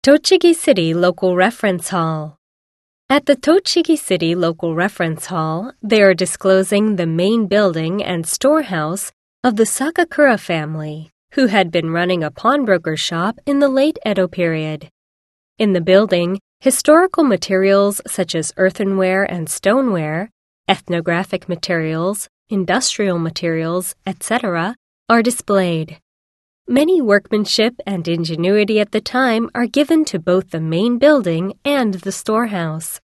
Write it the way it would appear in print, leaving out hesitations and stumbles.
Tochigi City Local Reference Hall. At the Tochigi City Local Reference Hall, they are disclosing the main building and storehouse of the Sakakura family, who had been running a pawnbroker shop in the late Edo period. In the building, historical materials such as earthenware and stoneware, ethnographic materials, industrial materials, etc., are displayed. Many workmanship and ingenuity at the time are given to both the main building and the storehouse.